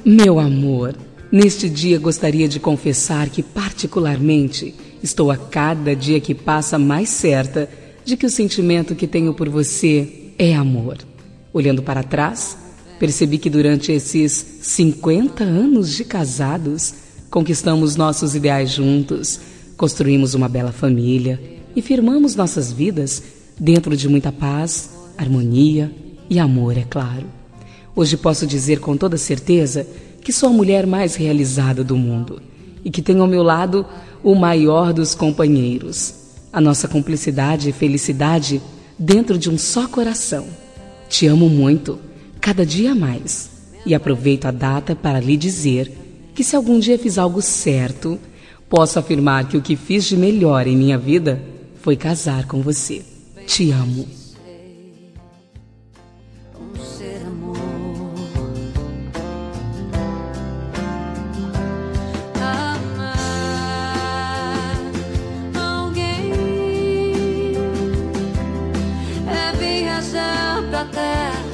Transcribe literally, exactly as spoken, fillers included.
Meu amor, neste dia gostaria de confessar que, particularmente, estou a cada dia que passa mais certa de que o sentimento que tenho por você é amor. Olhando para trás, percebi que durante esses cinquenta anos de casados, conquistamos nossos ideais juntos, construímos uma bela família e firmamos nossas vidas dentro de muita paz, harmonia e amor, é claro. Hoje posso dizer com toda certeza que sou a mulher mais realizada do mundo e que tenho ao meu lado o maior dos companheiros. A nossa cumplicidade e felicidade dentro de um só coração. Te amo muito, cada dia mais, e aproveito a data para lhe dizer que se algum dia fiz algo certo, posso afirmar que o que fiz de melhor em minha vida foi casar com você. Te amo. Pra terra